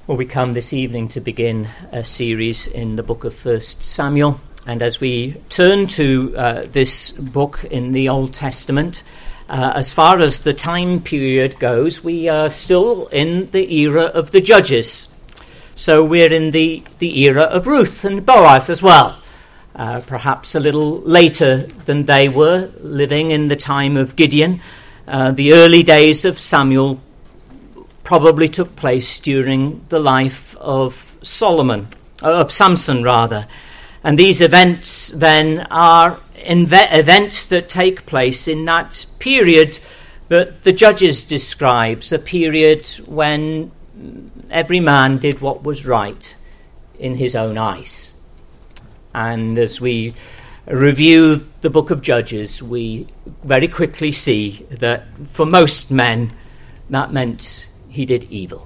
Well, we come this evening to begin a series in the book of 1 Samuel. And as we turn to this book in the Old Testament, as far as the time period goes, we are still in the era of the Judges. So we're in the era of Ruth and Boaz as well. Perhaps a little later than they were, living in the time of Gideon. The early days of Samuel probably took place during the life of Samson rather. And these events then are events that take place in that period that the Judges describes, a period when every man did what was right in his own eyes. And as we review the book of Judges, we very quickly see that for most men that meant he did evil.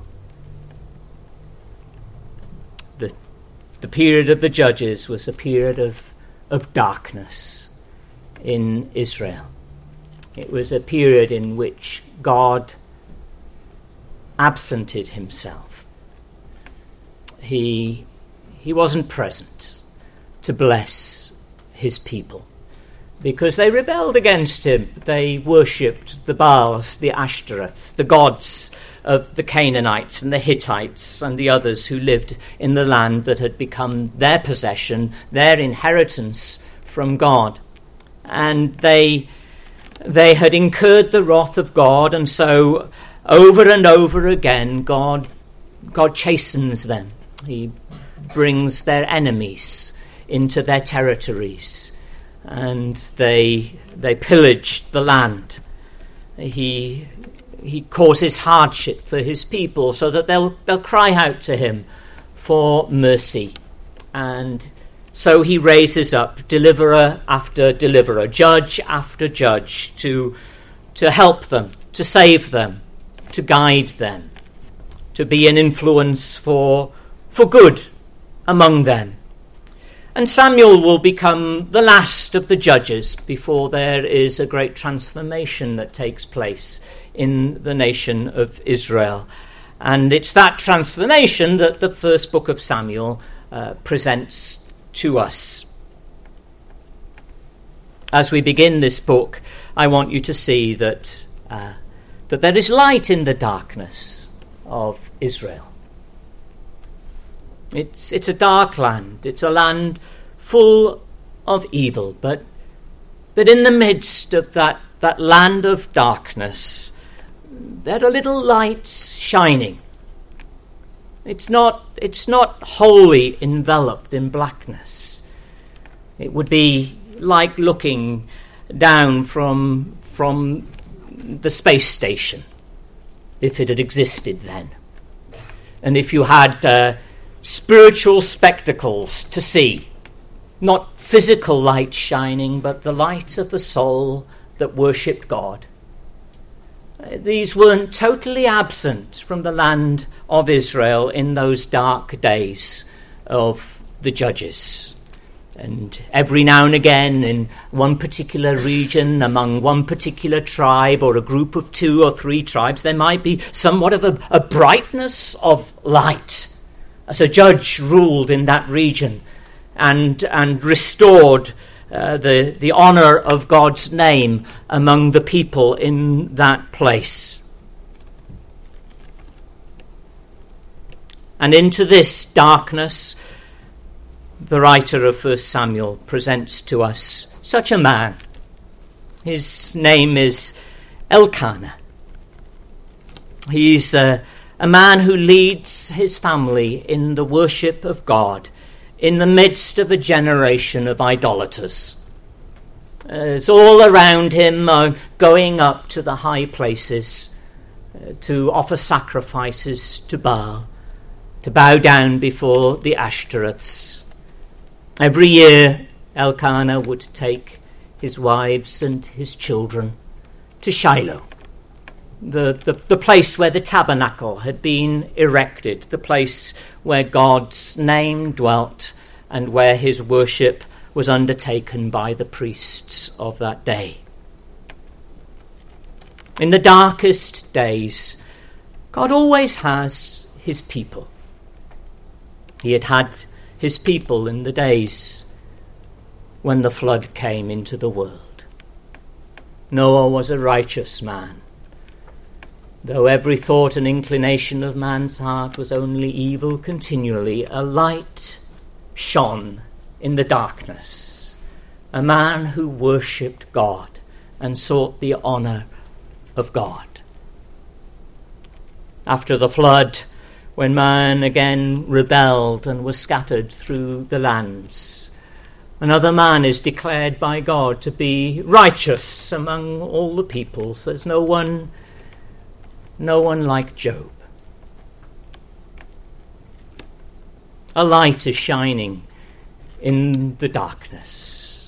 The period of the Judges was a period of darkness in Israel. It was a period in which God absented himself. He wasn't present to bless his people because they rebelled against him. They worshipped the Baals, the Ashtoreths, the gods of the Canaanites and the Hittites and the others who lived in the land that had become their possession, their inheritance from God. And they had incurred the wrath of God, and so over and over again God chastens them. He brings their enemies into their territories, and they pillage the land. He causes hardship for his people so that they'll cry out to him for mercy. And so he raises up deliverer after deliverer, judge after judge to help them, to save them, to guide them, to be an influence for good among them. And Samuel will become the last of the judges before there is a great transformation that takes place in the nation of Israel. And it's that transformation that the first book of Samuel presents to us. As we begin this book, I want you to see that there is light in the darkness of Israel. It's a dark land. It's a land full of evil. But in the midst of that land of darkness, there are little lights shining. It's not wholly enveloped in blackness. It would be like looking down from the space station, if it had existed then. And if you had spiritual spectacles to see, not physical light shining, but the light of the soul that worshipped God. These weren't totally absent from the land of Israel in those dark days of the Judges. And every now and again in one particular region, among one particular tribe or a group of 2 or 3 tribes, there might be somewhat of a brightness of light as a judge ruled in that region and restored the honor of God's name among the people in that place. And into this darkness, the writer of 1 Samuel presents to us such a man. His name is Elkanah. He's a man who leads his family in the worship of God in the midst of a generation of idolaters. It's all around him going up to the high places to offer sacrifices to Baal, to bow down before the Ashtoreths. Every year Elkanah would take his wives and his children to Shiloh, the place where the tabernacle had been erected, the place where God's name dwelt and where his worship was undertaken by the priests of that day. In the darkest days, God always has his people. He had had his people in the days when the flood came into the world. Noah was a righteous man, though every thought and inclination of man's heart was only evil continually. A light shone in the darkness, a man who worshipped God and sought the honour of God. After the flood, when man again rebelled and was scattered through the lands, another man is declared by God to be righteous among all the peoples. There's no one like Job. A light is shining in the darkness.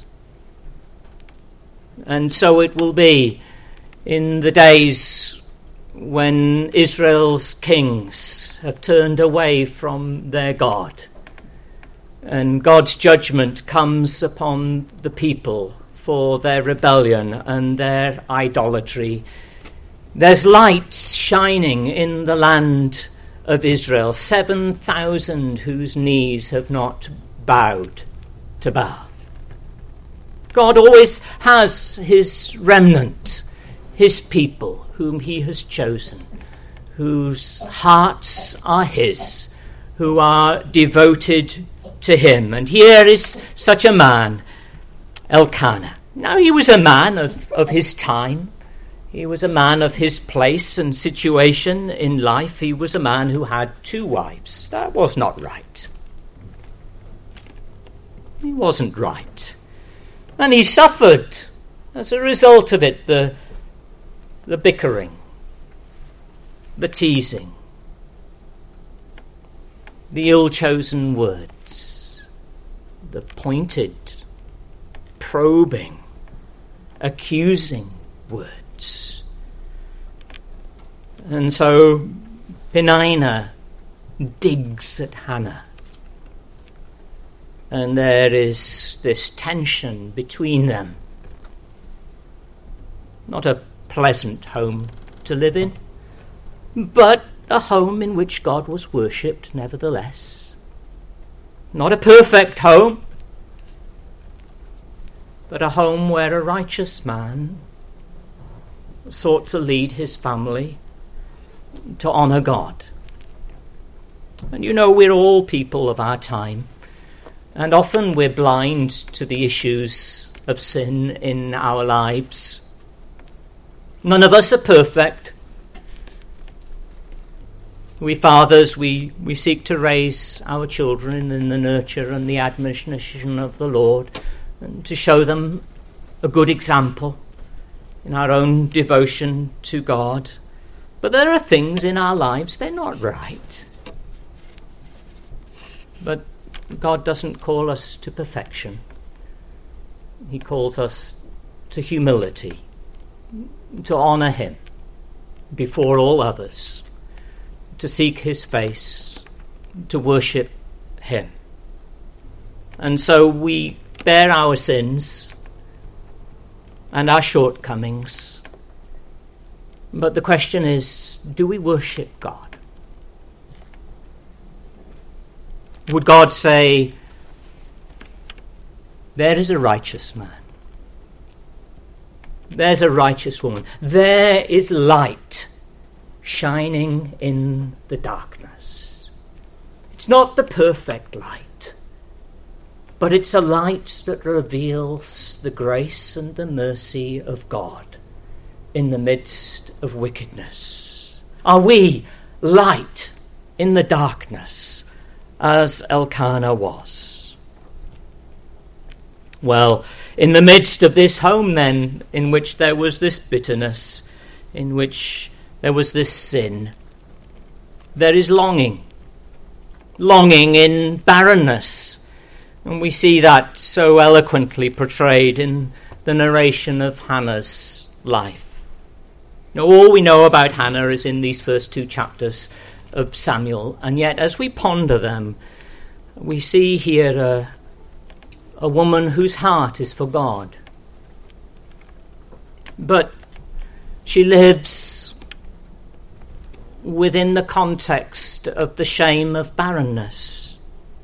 And so it will be in the days when Israel's kings have turned away from their God, and God's judgment comes upon the people for their rebellion and their idolatry. There's lights shining in the land of Israel, 7,000 whose knees have not bowed to Baal. God always has his remnant, his people, whom he has chosen, whose hearts are his, who are devoted to him. And here is such a man, Elkanah. Now he was a man of his time. He was a man of his place and situation in life. He was a man who had 2 wives. That was not right. He wasn't right. And he suffered as a result of it, the bickering, the teasing, the ill-chosen words, the pointed, probing, accusing words. And so Peninnah digs at Hannah. And there is this tension between them. Not a pleasant home to live in, but a home in which God was worshipped nevertheless. Not a perfect home, but a home where a righteous man sought to lead his family to honour God. And you know, we're all people of our time, and often we're blind to the issues of sin in our lives. None of us are perfect. We fathers, we seek to raise our children in the nurture and the admonition of the Lord, and to show them a good example in our own devotion to God. But there are things in our lives, they're not right. But God doesn't call us to perfection. He calls us to humility, to honour him before all others, to seek his face, to worship him. And so we bear our sins and our shortcomings. But the question is, do we worship God? Would God say, there is a righteous man, there's a righteous woman, there is light shining in the darkness. It's not the perfect light, but it's a light that reveals the grace and the mercy of God in the midst of wickedness. Are we light in the darkness, as Elkanah was? Well, in the midst of this home then, in which there was this bitterness, in which there was this sin, there is longing in barrenness. And we see that so eloquently portrayed in the narration of Hannah's life. Now, all we know about Hannah is in these first 2 chapters of Samuel, and yet as we ponder them, we see here a woman whose heart is for God. But she lives within the context of the shame of barrenness.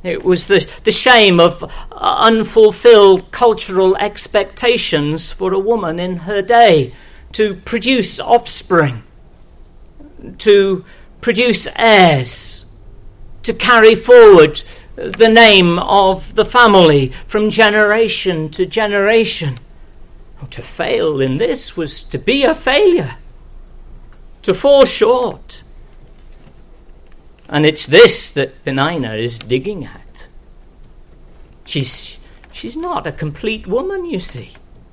It was the shame of unfulfilled cultural expectations for a woman in her day to produce offspring, to produce heirs, to carry forward the name of the family from generation to generation. To fail in this was to be a failure, to fall short. And it's this that Peninnah is digging at. She's not a complete woman, you see.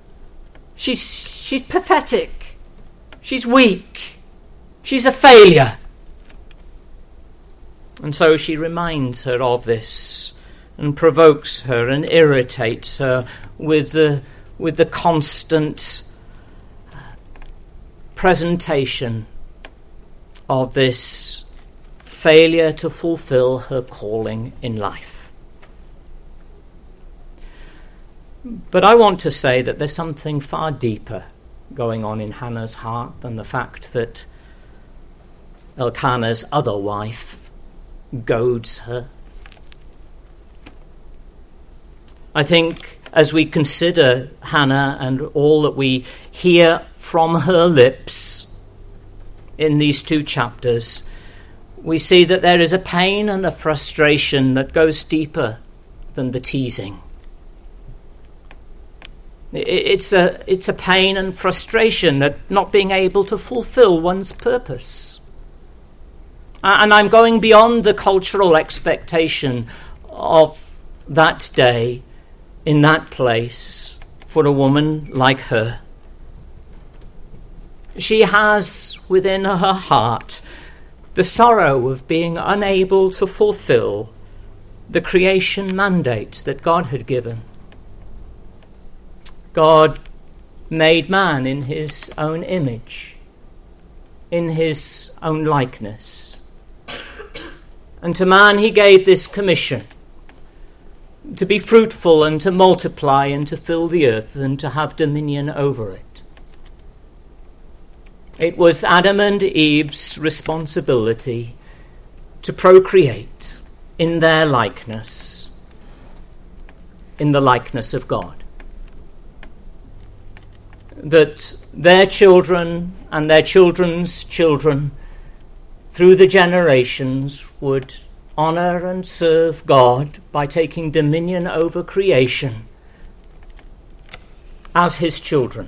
She's pathetic. She's weak. She's a failure. And so she reminds her of this and provokes her and irritates her with the constant presentation of this failure to fulfill her calling in life. But I want to say that there's something far deeper going on in Hannah's heart than the fact that Elkanah's other wife goads her. I think as we consider Hannah and all that we hear from her lips in these 2 chapters, we see that there is a pain and a frustration that goes deeper than the teasing. It's a pain and frustration at not being able to fulfill one's purpose. And I'm going beyond the cultural expectation of that day in that place for a woman like her. She has within her heart the sorrow of being unable to fulfill the creation mandate that God had given. God made man in his own image, in his own likeness. And to man he gave this commission, to be fruitful and to multiply and to fill the earth and to have dominion over it. It was Adam and Eve's responsibility to procreate in their likeness, in the likeness of God. That their children and their children's children through the generations would honor and serve God by taking dominion over creation as his children.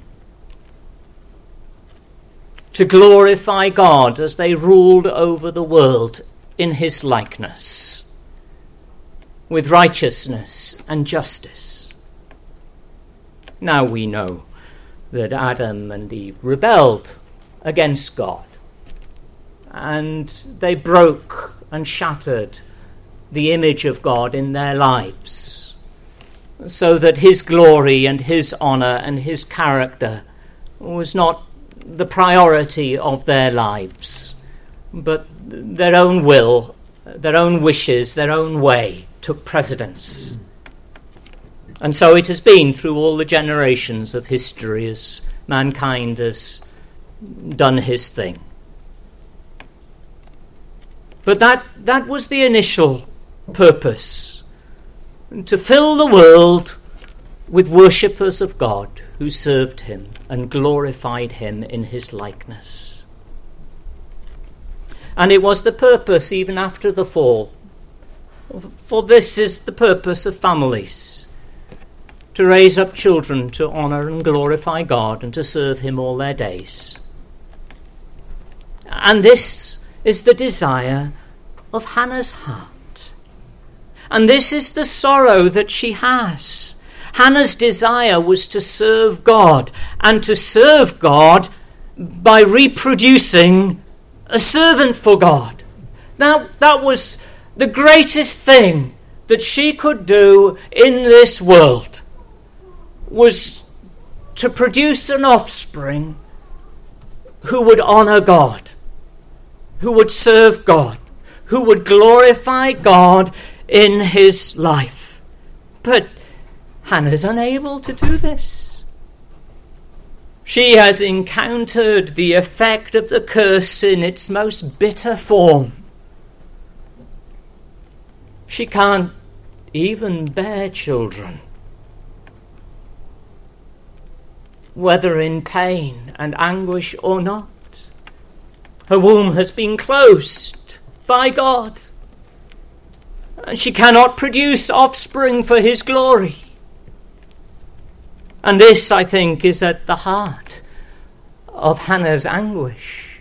To glorify God as they ruled over the world in his likeness, with righteousness and justice. Now we know that Adam and Eve rebelled against God, and they broke and shattered the image of God in their lives, so that his glory and his honor and his character was not the priority of their lives, but their own will, their own wishes, their own way took precedence. And so it has been through all the generations of history as mankind has done his thing. But that was the initial purpose, to fill the world with worshippers of God who served him and glorified him in his likeness. And it was the purpose even after the fall. For this is the purpose of families, to raise up children to honor and glorify God and to serve him all their days. And this is the desire of Hannah's heart. And this is the sorrow that she has. Hannah's desire was to serve God, and to serve God by reproducing a servant for God. Now, that was the greatest thing that she could do in this world, was to produce an offspring who would honor God, who would serve God, who would glorify God in his life. But Hannah's unable to do this. She has encountered the effect of the curse in its most bitter form. She can't even bear children, whether in pain and anguish or not. Her womb has been closed by God, and she cannot produce offspring for his glory. And this, I think, is at the heart of Hannah's anguish.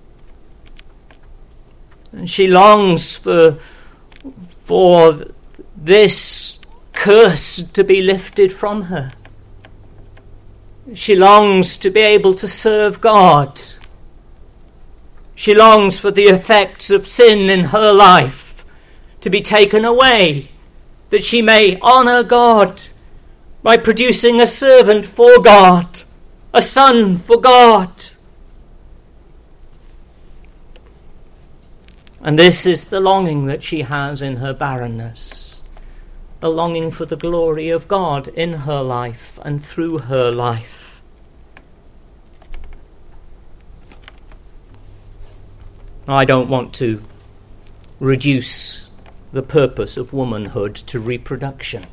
And she longs for this curse to be lifted from her. She longs to be able to serve God. She longs for the effects of sin in her life to be taken away, that she may honour God by producing a servant for God, a son for God. And this is the longing that she has in her barrenness, a longing for the glory of God in her life and through her life. I don't want to reduce the purpose of womanhood to reproduction.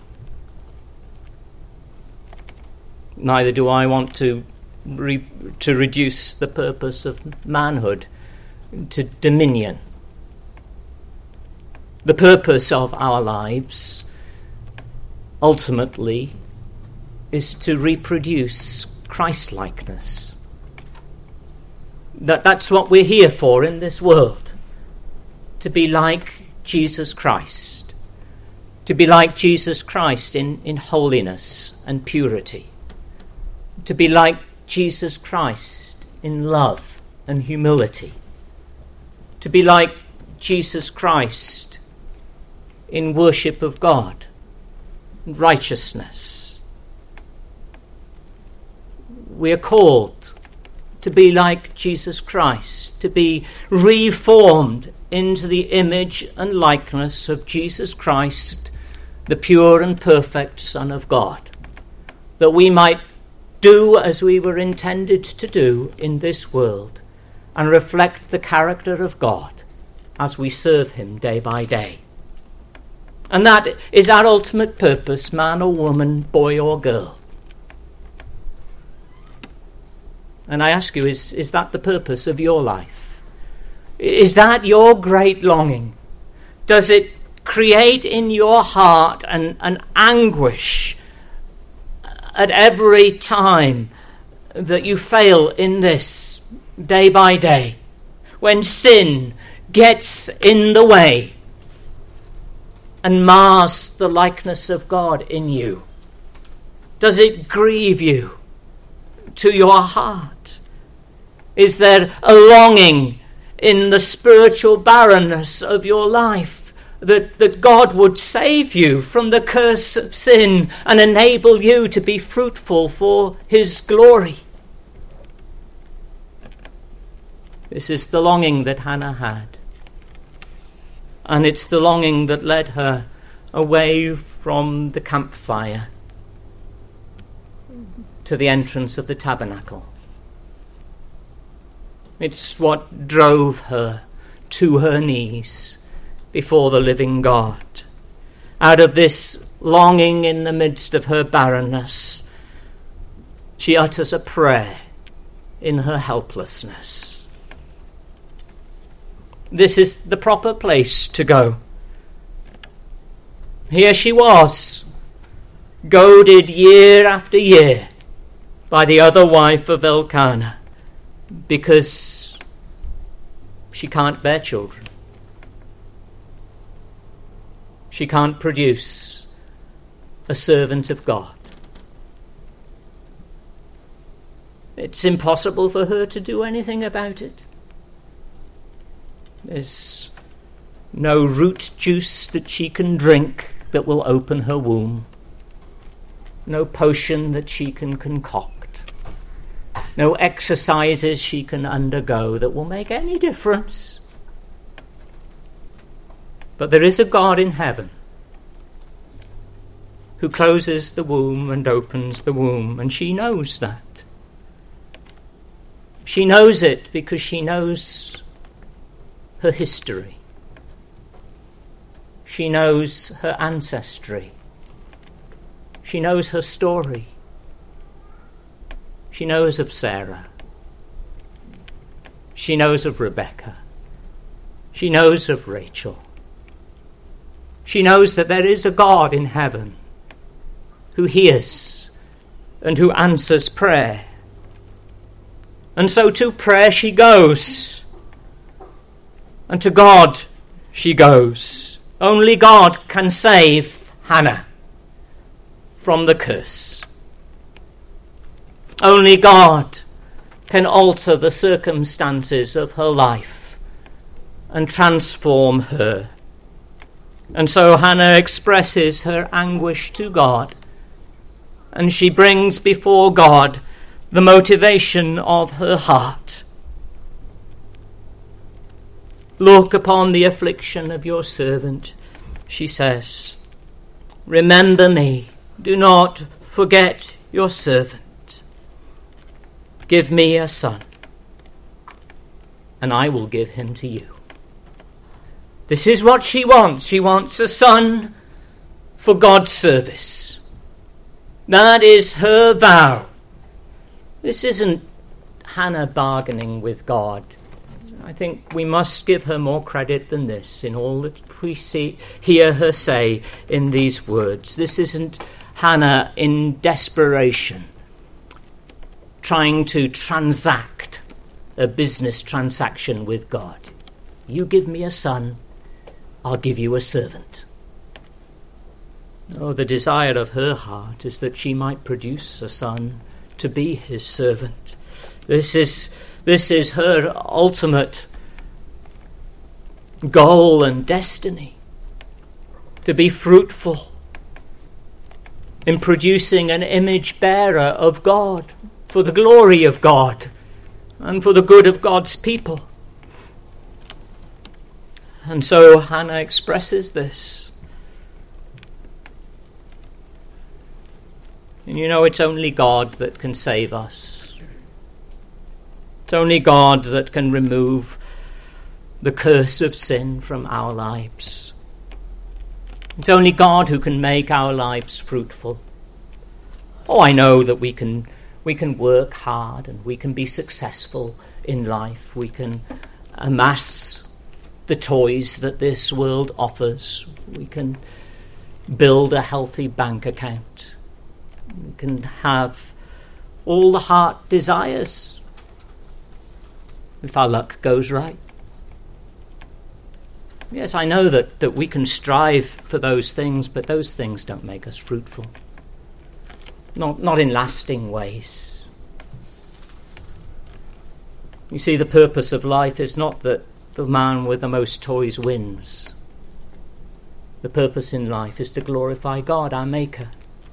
Neither do I want to reduce the purpose of manhood to dominion. The purpose of our lives, ultimately, is to reproduce Christ-likeness. That's what we're here for in this world, to be like Jesus Christ, to be like Jesus Christ in holiness and purity, to be like Jesus Christ in love and humility, to be like Jesus Christ in worship of God, righteousness. We are called to be like Jesus Christ, to be reformed into the image and likeness of Jesus Christ, the pure and perfect Son of God, that we might do as we were intended to do in this world and reflect the character of God as we serve him day by day. And that is our ultimate purpose, man or woman, boy or girl. And I ask you, is that the purpose of your life? Is that your great longing? Does it create in your heart an anguish at every time that you fail in this day by day, when sin gets in the way and mars the likeness of God in you? Does it grieve you to your heart? Is there a longing in the spiritual barrenness of your life that God would save you from the curse of sin and enable you to be fruitful for his glory? This is the longing that Hannah had. And it's the longing that led her away from the campfire to the entrance of the tabernacle. It's what drove her to her knees before the living God. Out of this longing in the midst of her barrenness, she utters a prayer in her helplessness. This is the proper place to go. Here she was, goaded year after year by the other wife of Elkanah, because she can't bear children. She can't produce a servant of God. It's impossible for her to do anything about it. There's no root juice that she can drink that will open her womb. No potion that she can concoct. No exercises she can undergo that will make any difference. But there is a God in heaven who closes the womb and opens the womb, and she knows that. She knows it because she knows her history. She knows her ancestry. She knows her story. She knows of Sarah. She knows of Rebecca. She knows of Rachel. She knows that there is a God in heaven who hears and who answers prayer. And so to prayer she goes, and to God she goes. Only God can save Hannah from the curse. Only God can alter the circumstances of her life and transform her. And so Hannah expresses her anguish to God, and she brings before God the motivation of her heart. Look upon the affliction of your servant, she says. Remember me. Do not forget your servant. Give me a son, and I will give him to you. This is what she wants. She wants a son for God's service. That is her vow. This isn't Hannah bargaining with God. I think we must give her more credit than this in all that we hear her say in these words. This isn't Hannah in desperation, trying to transact a business transaction with God. You give me a son, I'll give you a servant. No, the desire of her heart is that she might produce a son to be his servant. This is her ultimate goal and destiny, to be fruitful in producing an image bearer of God, for the glory of God and for the good of God's people. And so Hannah expresses this. And you know, it's only God that can save us. It's only God that can remove the curse of sin from our lives. It's only God who can make our lives fruitful. Oh, I know that we can work hard and we can be successful in life. We can amass the toys that this world offers. We can build a healthy bank account. We can have all the heart desires if our luck goes right. Yes, I know that we can strive for those things, but those things don't make us fruitful. Not in lasting ways. You see, the purpose of life is not that the man with the most toys wins. The purpose in life is to glorify God, our Maker.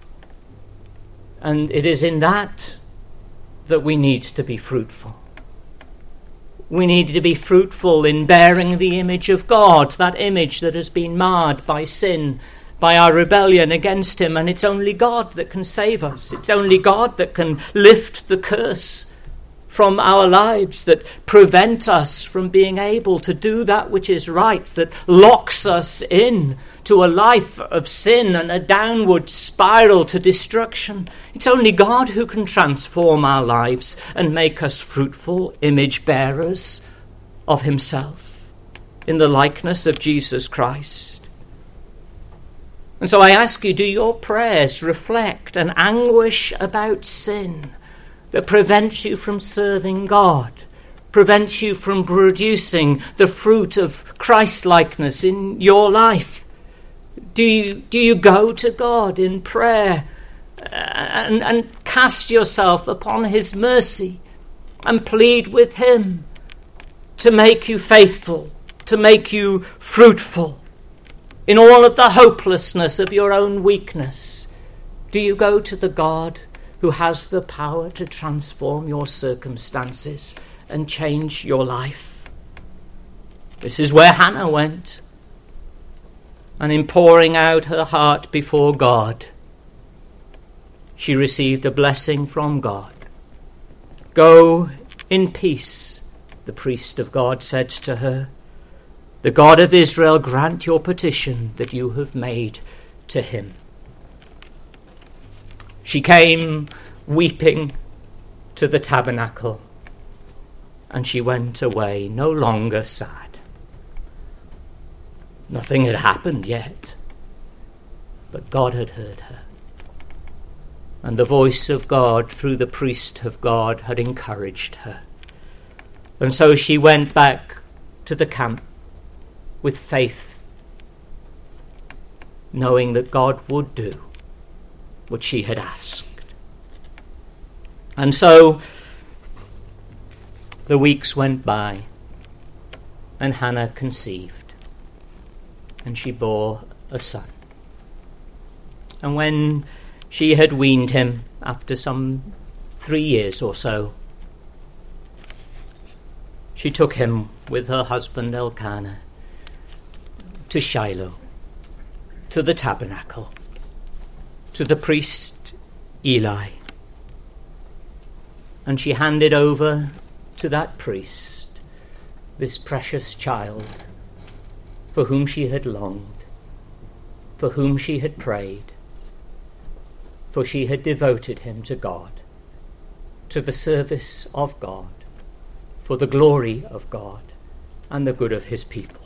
And it is in that we need to be fruitful. We need to be fruitful in bearing the image of God, that image that has been marred by sin, by our rebellion against him. And it's only God that can save us. It's only God that can lift the curse from our lives, that prevent us from being able to do that which is right, that locks us in to a life of sin and a downward spiral to destruction. It's only God who can transform our lives and make us fruitful image bearers of himself in the likeness of Jesus Christ. And so I ask you, do your prayers reflect an anguish about sin that prevents you from serving God, prevents you from producing the fruit of Christ-likeness in your life? Do you go to God in prayer and cast yourself upon his mercy and plead with him to make you faithful, to make you fruitful in all of the hopelessness of your own weakness? Do you go to the God who has the power to transform your circumstances and change your life? This is where Hannah went. And in pouring out her heart before God, she received a blessing from God. Go in peace, the priest of God said to her. The God of Israel grant your petition that you have made to him." She came weeping to the tabernacle, and she went away no longer sad. Nothing had happened yet, but God had heard her. And the voice of God through the priest of God had encouraged her. And so she went back to the camp with faith, knowing that God would do what she had asked. And so the weeks went by, and Hannah conceived, and she bore a son. And when she had weaned him, after some 3 years or so, she took him with her husband Elkanah to Shiloh, to the tabernacle, to the priest Eli. And she handed over to that priest this precious child for whom she had longed, for whom she had prayed, for she had devoted him to God, to the service of God, for the glory of God and the good of his people.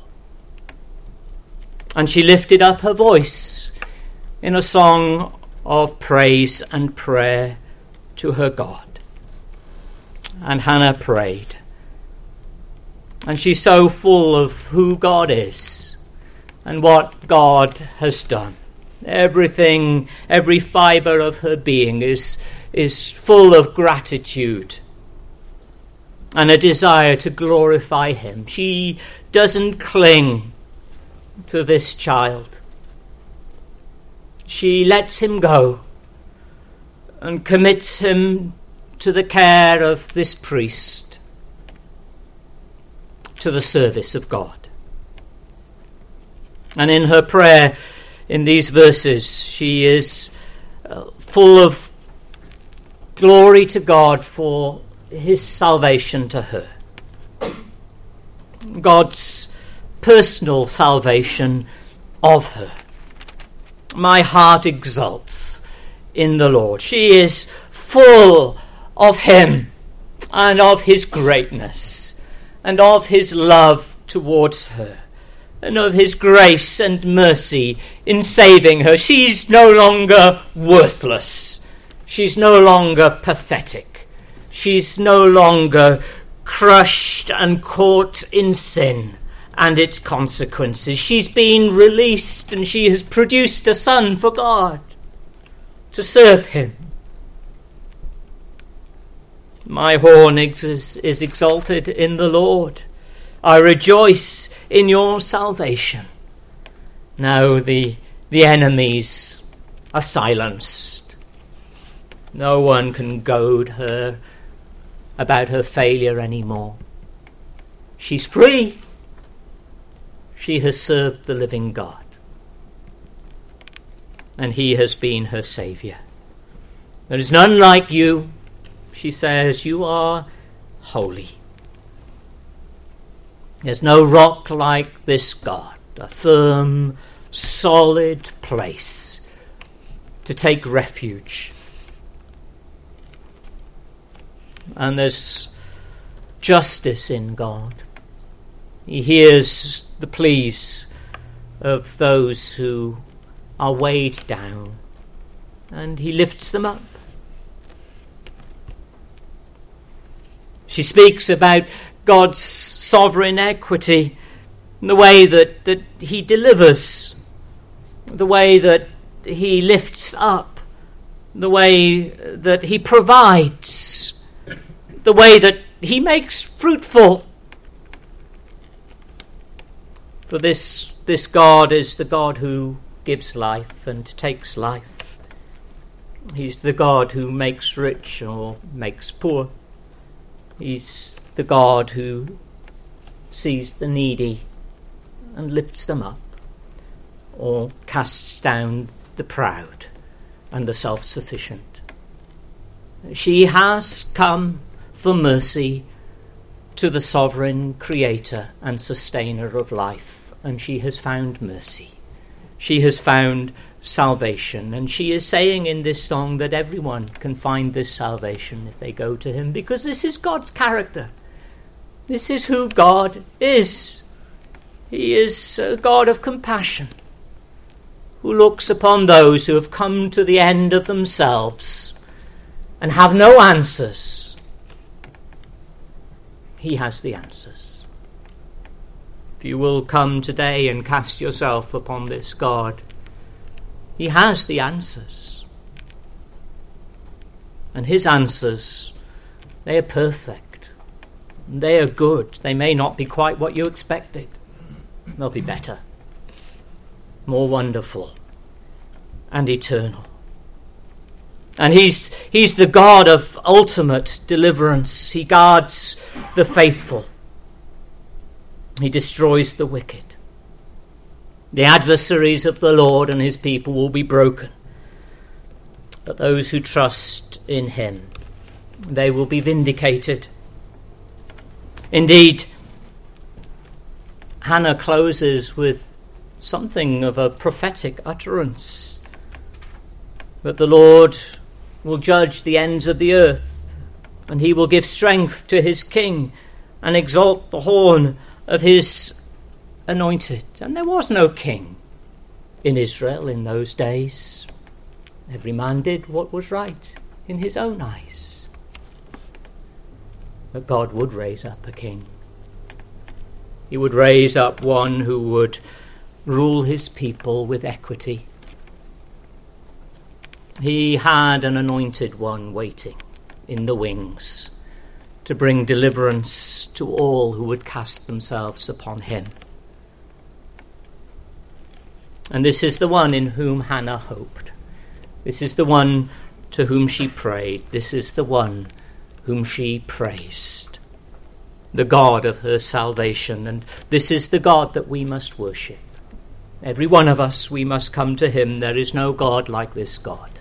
And she lifted up her voice in a song of praise and prayer to her God. And Hannah prayed. And she's so full of who God is and what God has done. Everything, every fibre of her being is full of gratitude and a desire to glorify him. She doesn't cling to this child. She lets him go and commits him to the care of this priest, to the service of God. And in her prayer, in these verses, she is full of glory to God for his salvation to her. God's personal salvation of her. My heart exults in the Lord. She is full of him and of his greatness and of his love towards her and of his grace and mercy in saving her. She's no longer worthless. She's no longer pathetic. She's no longer crushed and caught in sin and its consequences. She's been released, and she has produced a son for God to serve him. My horn is exalted in the Lord. I rejoice in your salvation. Now the enemies are silenced. No one can goad her about her failure anymore. She's free. She has served the living God, and he has been her Saviour. There is none like you, she says. You are holy. There's no rock like this God, a firm, solid place to take refuge. And there's justice in God. He hears the pleas of those who are weighed down, and he lifts them up. She speaks about God's sovereign equity, the way that he delivers, the way that he lifts up, the way that he provides, the way that he makes fruitful. For this God is the God who gives life and takes life. He's the God who makes rich or makes poor. He's the God who sees the needy and lifts them up, or casts down the proud and the self-sufficient. She has come for mercy to the sovereign creator and sustainer of life, and she has found mercy. She has found salvation, and she is saying in this song that everyone can find this salvation if they go to him, because this is God's character. This is who God is. He is a God of compassion, who looks upon those who have come to the end of themselves and have no answers. He has the answers. If you will come today and cast yourself upon this God, he has the answers. And his answers, they are perfect. They are good. They may not be quite what you expected. They'll be better, more wonderful, and eternal. And he's the God of ultimate deliverance. He guards the faithful. He destroys the wicked. The adversaries of the Lord and his people will be broken. But those who trust in him, they will be vindicated. Indeed, Hannah closes with something of a prophetic utterance, that the Lord will judge the ends of the earth, and he will give strength to his king and exalt the horn of his anointed. And there was no king in Israel in those days. Every man did what was right in his own eyes. But God would raise up a king. He would raise up one who would rule his people with equity. He had an anointed one waiting in the wings to bring deliverance to all who would cast themselves upon him. And this is the one in whom Hannah hoped. This is the one to whom she prayed. This is the one whom she praised, the God of her salvation. And this is the God that we must worship. Every one of us, we must come to him. There is no God like this God.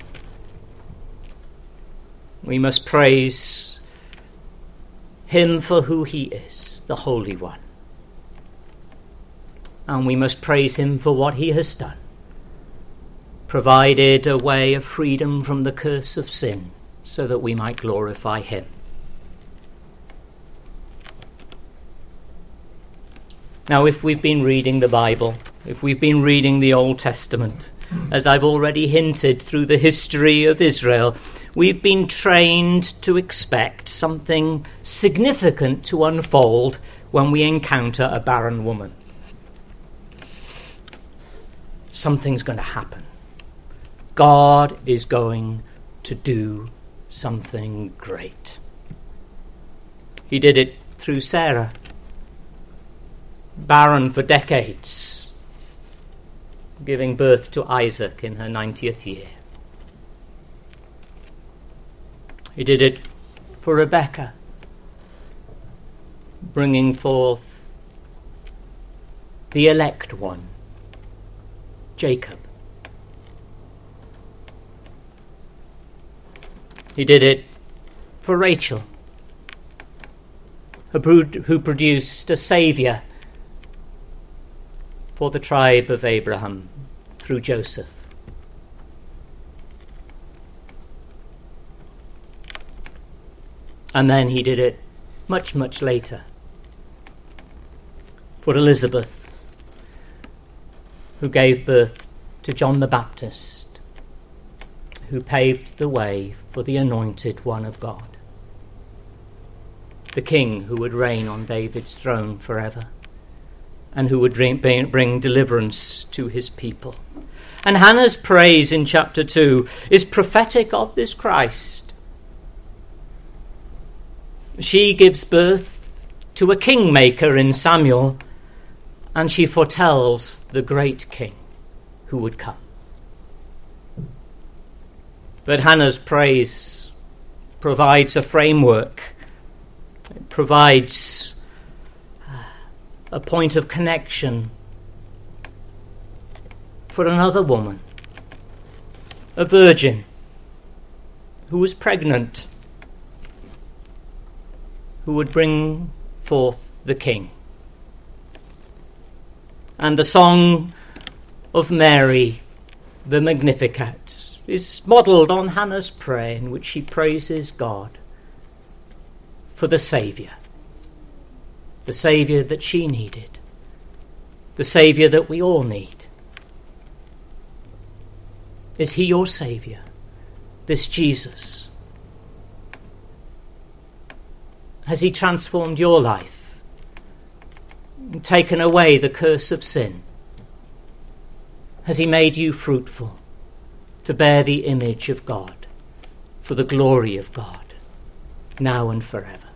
We must praise him for who he is, the Holy One. And we must praise him for what he has done, provided a way of freedom from the curse of sin so that we might glorify him. Now, if we've been reading the Bible, if we've been reading the Old Testament, as I've already hinted through the history of Israel, we've been trained to expect something significant to unfold when we encounter a barren woman. Something's going to happen. God is going to do something great. He did it through Sarah, barren for decades, giving birth to Isaac in her 90th year. He did it for Rebekah, bringing forth the elect one, Jacob. He did it for Rachel, who produced a saviour for the tribe of Abraham through Joseph. And then he did it much, much later for Elizabeth, who gave birth to John the Baptist, who paved the way for the anointed one of God, the king who would reign on David's throne forever, and who would bring deliverance to his people. And Hannah's praise in chapter 2 is prophetic of this Christ. She gives birth to a kingmaker in Samuel, and she foretells the great king who would come. But Hannah's praise provides a framework. It provides a point of connection for another woman, a virgin who was pregnant, who would bring forth the King. And the song of Mary, the Magnificat, is modelled on Hannah's prayer, in which she praises God for the Saviour that she needed, the Saviour that we all need. Is he your Saviour, this Jesus? Has he transformed your life, taken away the curse of sin? Has he made you fruitful to bear the image of God, for the glory of God, now and forever?